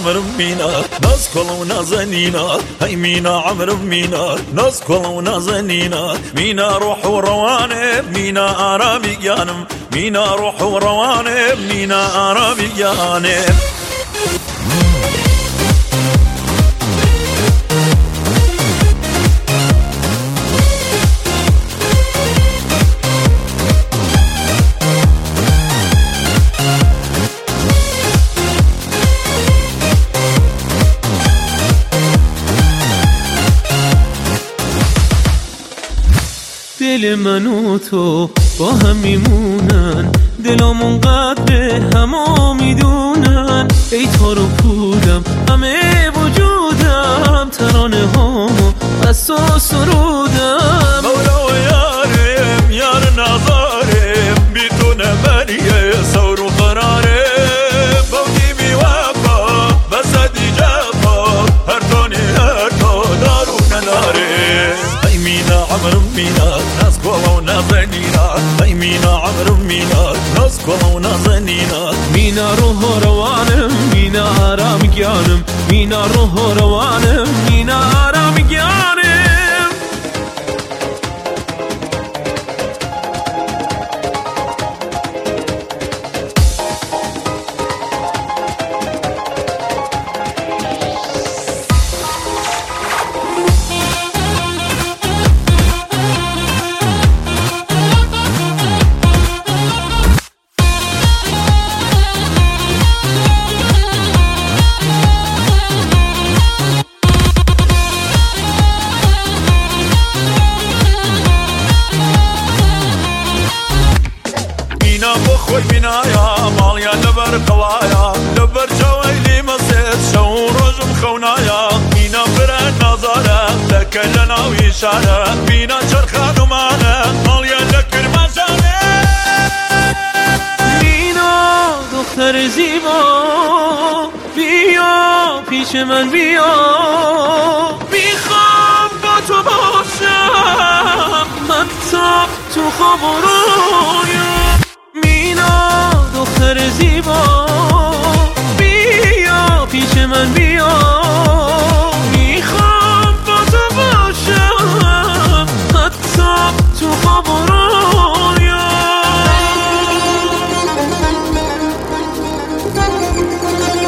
عمرو مینا ناز کلا و نازنینا هی مینا عمرو مینا ناز کلا و نازنینا مینا روح و روانه مینا آرامی گیانم مینا روح و روانه مینا آرامی گیانه دل من و تو با هم میمونن دلامون قدر همو میدونن ای تارو پودم همه وجودم ترانه هامو از تو سرودم مولا و یارم یار نازارم بی تو نمریه سور و قرارم بودی بی وفا بسدی جفا هر تانی هر تا دارو نداره ای مینا عمرو مینا ناز کلا و نازنینا ای مینا عمرو مینا ناز کلا و نازنینا مینا روح و روانم مینا آرام گیانم مینا روح و روانم مینا آرام گیانم بخوي بنايا ماليا لبر قوايا لبر جويلي مسيت شو رجم خونايا مينا برا نظارة لكلنا ويشارة مينا شرخان ومانا ماليا لكر مجانة مینا دختر زیبا بیا پیش من بیا میخوام با تو باشم حتی تو خواب و رویا مینا دختر زیبا بیا پیش من بیا میخوام با تو باشم حتی تو خواب و رویا